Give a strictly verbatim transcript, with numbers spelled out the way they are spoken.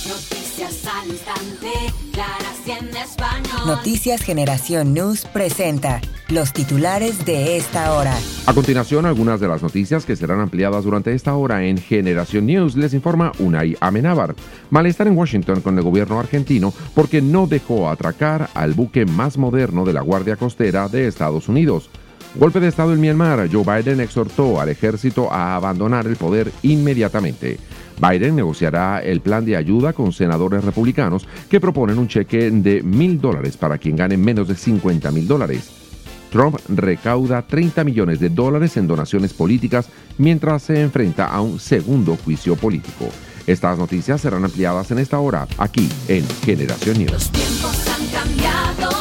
Noticias al instante, claras y en español. Noticias Generación News presenta los titulares de esta hora. A continuación, algunas de las noticias que serán ampliadas durante esta hora en Generación News, les informa Unai Amenábar. Malestar en Washington con el gobierno argentino porque no dejó atracar al buque más moderno de la Guardia Costera de Estados Unidos. Golpe de Estado en Myanmar. Joe Biden exhortó al ejército a abandonar el poder inmediatamente. Biden negociará el plan de ayuda con senadores republicanos que proponen un cheque de mil dólares para quien gane menos de cincuenta mil dólares. Trump recauda treinta millones de dólares en donaciones políticas mientras se enfrenta a un segundo juicio político. Estas noticias serán ampliadas en esta hora, aquí en Generación News. Los tiempos han cambiado.